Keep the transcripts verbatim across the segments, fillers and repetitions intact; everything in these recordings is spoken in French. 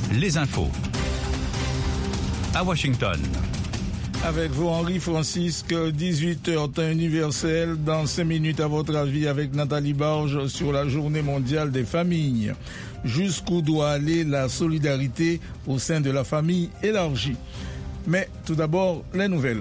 les infos. À Washington. Avec vous, Henri Francisque, dix-huit heures, temps universel. Dans cinq minutes, à votre avis, avec Nathalie Barge sur la Journée mondiale des familles. Jusqu'où doit aller la solidarité au sein de la famille élargie? Mais tout d'abord, les nouvelles.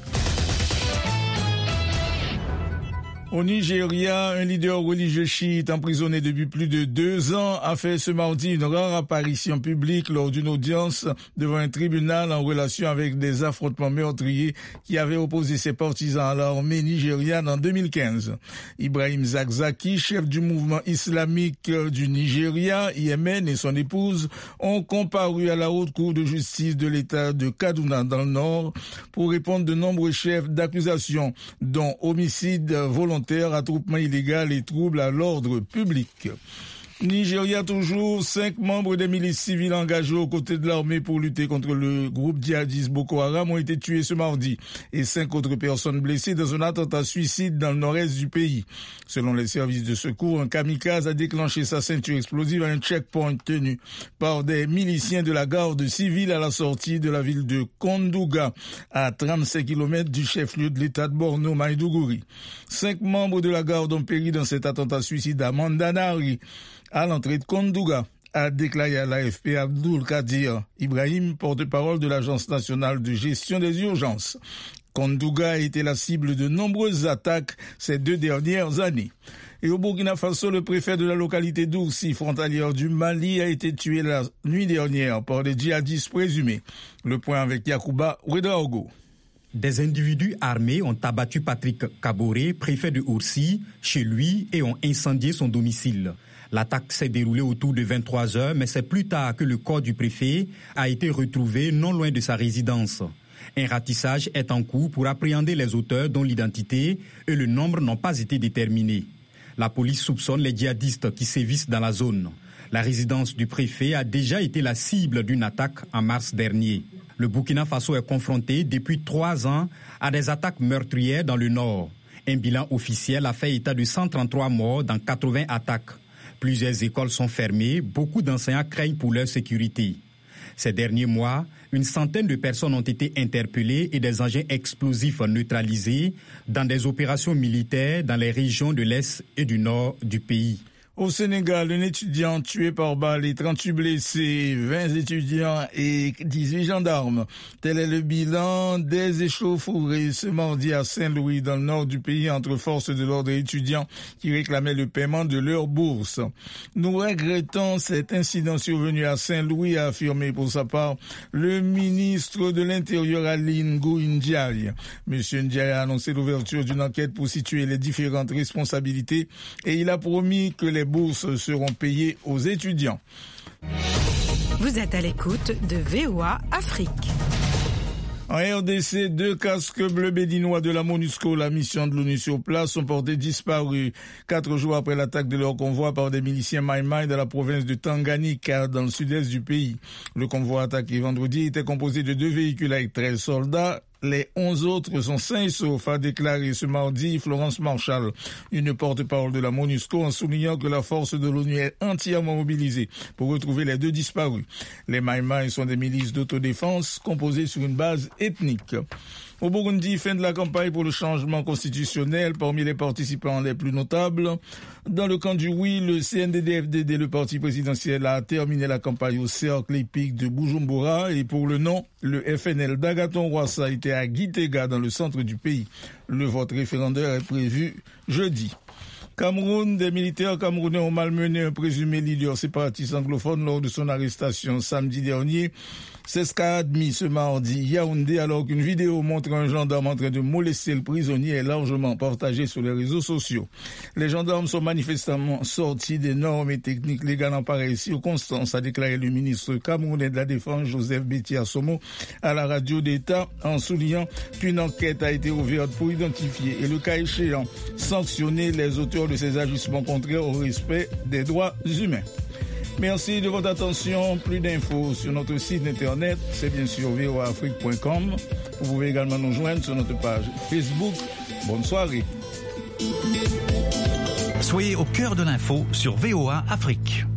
Au Nigeria, un leader religieux chiite emprisonné depuis plus de deux ans a fait ce mardi une rare apparition publique lors d'une audience devant un tribunal en relation avec des affrontements meurtriers qui avaient opposé ses partisans à l'armée nigériane en deux mille quinze. Ibrahim Zakzaki, chef du mouvement islamique du Nigeria, I M N, et son épouse ont comparu à la haute cour de justice de l'État de Kaduna dans le Nord pour répondre de nombreux chefs d'accusation, dont homicide volontaire, attroupement illégal et trouble à l'ordre public. Nigeria toujours, cinq membres des milices civiles engagés aux côtés de l'armée pour lutter contre le groupe djihadiste Boko Haram ont été tués ce mardi et cinq autres personnes blessées dans un attentat suicide dans le nord-est du pays. Selon les services de secours, un kamikaze a déclenché sa ceinture explosive à un checkpoint tenu par des miliciens de la garde civile à la sortie de la ville de Kondouga, à trente-cinq kilomètres du chef-lieu de l'État de Borno, Maiduguri. Cinq membres de la garde ont péri dans cet attentat suicide à Mandanari, à l'entrée de Kondouga, a déclaré à l'A F P Abdul Kadir Ibrahim, porte-parole de l'Agence nationale de gestion des urgences. Kondouga a été la cible de nombreuses attaques ces deux dernières années. Et au Burkina Faso, le préfet de la localité d'Oursi, frontalière du Mali, a été tué la nuit dernière par des djihadistes présumés. Le point avec Yacouba Ouedraogo. Des individus armés ont abattu Patrick Kaboré, préfet de Oursi, chez lui et ont incendié son domicile. L'attaque s'est déroulée autour de vingt-trois heures, mais c'est plus tard que le corps du préfet a été retrouvé non loin de sa résidence. Un ratissage est en cours pour appréhender les auteurs dont l'identité et le nombre n'ont pas été déterminés. La police soupçonne les djihadistes qui sévissent dans la zone. La résidence du préfet a déjà été la cible d'une attaque en mars dernier. Le Burkina Faso est confronté depuis trois ans à des attaques meurtrières dans le nord. Un bilan officiel a fait état de cent trente-trois morts dans quatre-vingts attaques. Plusieurs écoles sont fermées, beaucoup d'enseignants craignent pour leur sécurité. Ces derniers mois, une centaine de personnes ont été interpellées et des engins explosifs neutralisés dans des opérations militaires dans les régions de l'Est et du Nord du pays. Au Sénégal, un étudiant tué par balle et trente-huit blessés, vingt étudiants et dix-huit gendarmes. Tel est le bilan des échauffourées ce mardi à Saint-Louis, dans le nord du pays, entre forces de l'ordre et étudiants qui réclamaient le paiement de leur bourse. Nous regrettons cet incident survenu à Saint-Louis, a affirmé pour sa part le ministre de l'Intérieur Aline Ngouille Ndiaye. Monsieur Ndiaye a annoncé l'ouverture d'une enquête pour situer les différentes responsabilités et il a promis que les bourses seront payées aux étudiants. Vous êtes à l'écoute de V O A Afrique. En R D C, deux casques bleus béninois de la MONUSCO, la mission de l'ONU sur place, sont portés disparus quatre jours après l'attaque de leur convoi par des miliciens Maï-Maï dans la province de Tanganyika, dans le sud-est du pays. Le convoi attaqué vendredi était composé de deux véhicules avec treize soldats. Les onze autres sont sains et saufs, a déclaré ce mardi Florence Marshall, une porte-parole de la MONUSCO, en soulignant que la force de l'ONU est entièrement mobilisée pour retrouver les deux disparus. Les Maï-Maï sont des milices d'autodéfense composées sur une base ethnique. Au Burundi, fin de la campagne pour le changement constitutionnel. Parmi les participants les plus notables, dans le camp du oui, le C N D D F D D, le parti présidentiel, a terminé la campagne au cercle épique de Bujumbura, et pour le non, le F N L d'Agathon Rwasa était à Gitega, dans le centre du pays. Le vote référendaire est prévu jeudi. Cameroun, des militaires camerounais ont malmené un présumé leader séparatiste anglophone lors de son arrestation samedi dernier. C'est ce qu'a admis ce mardi Yaoundé, alors qu'une vidéo montre un gendarme en train de molester le prisonnier est largement partagée sur les réseaux sociaux. Les gendarmes sont manifestement sortis des normes et techniques légales en pareille circonstance, a déclaré le ministre camerounais de la Défense, Joseph Betty Assomo, à la radio d'État, en soulignant qu'une enquête a été ouverte pour identifier et, le cas échéant, sanctionner les auteurs de ces agissements contraires au respect des droits humains. Merci de votre attention. Plus d'infos sur notre site internet, c'est bien sûr v o a afrique point com. Vous pouvez également nous joindre sur notre page Facebook. Bonne soirée. Soyez au cœur de l'info sur V O A Afrique.